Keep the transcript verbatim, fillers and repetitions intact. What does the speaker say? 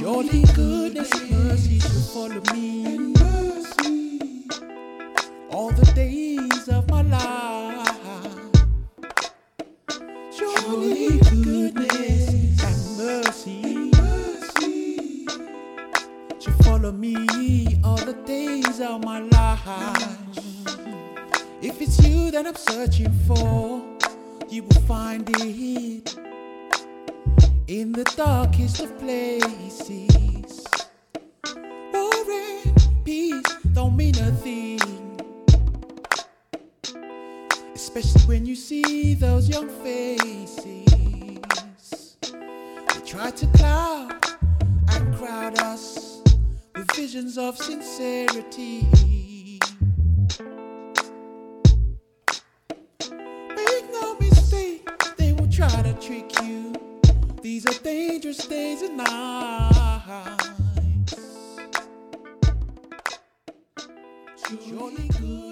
Surely goodness and mercy shall follow me all the days of my life. Surely goodness and mercy shall follow me all the days of my life. If it's you that I'm searching for, you will find it in the darkest of places. War and peace don't mean a thing, especially when you see those young faces. They try to cloud and crowd us with visions of sincerity. Make no mistake, they will try to trick you. These are dangerous days and nights. Surely good.